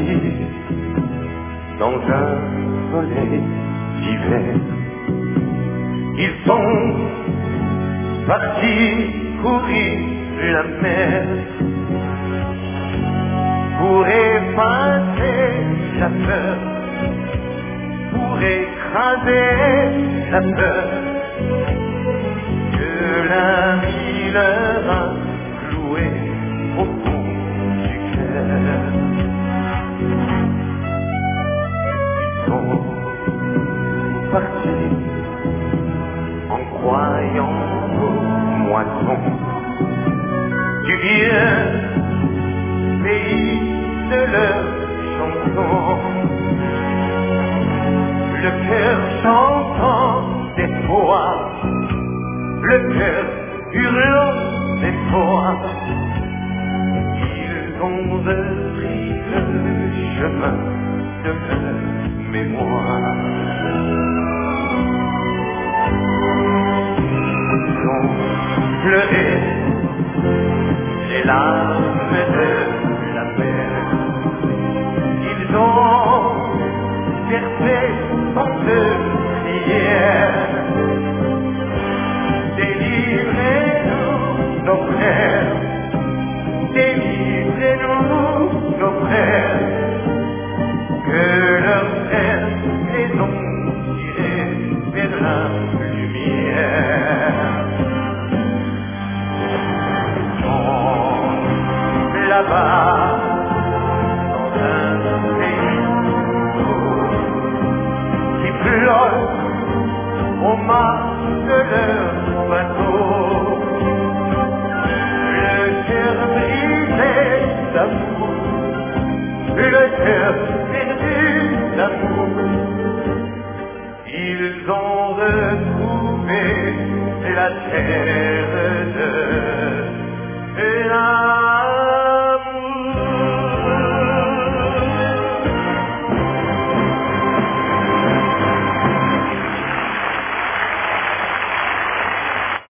assis dans un soleil d'hiver. Ils sont partis courir la mer pour effacer la peur, pour écraser la peur que l'ami leur a cloué au fond du cœur. Ils sont partis en croyant aux moissons du vieux pays de leurs chansons, le cœur chantant d'espoir, le cœur hurlant d'espoir. Ils ont repris le chemin de leur mémoire. Ils ont pleuré les larmes de la mer. Ils ont versé tant de prières. Délivrez-nous nos frères, délivrez-nous nos frères, que leurs frères les ont tirés vers la lumière. Là-bas, dans un pays qui flotte au mât de leur bateau, le cœur brisé d'amour, le cœur perdu d'amour, ils ont retrouvé la terre